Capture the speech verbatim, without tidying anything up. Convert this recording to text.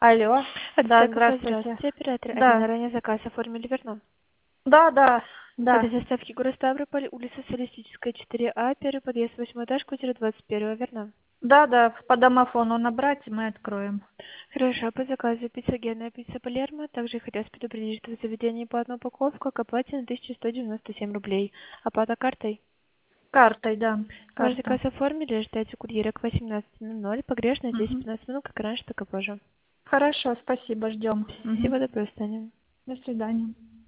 Алло. Да, Это кафе, здравствуйте. здравствуйте, оператор. Один Да. на ранее заказ оформили, верно? Да, да, Адрес да. доставки город Ставрополь, улица Социалистическая, четыре А, первый подъезд, восьмой этаж, квартира двадцать один, верно? Да, да, по домофону набрать, и мы откроем. Хорошо, по заказу пицца Гена, пицца Палермо. Также хотелось предупредить, что в заведении по одной упаковке к оплате на тысячу сто девяносто семь рублей. Оплата картой. Картой, да, Ваш карта. заказ оформили, ждайте курьера к восемнадцати ноль-ноль. Погрешность Мгм. десять-пятнадцать минут, как раньше, так и позже. Хорошо, спасибо, ждем. Мгм. Всего доброго, Таня. До свидания.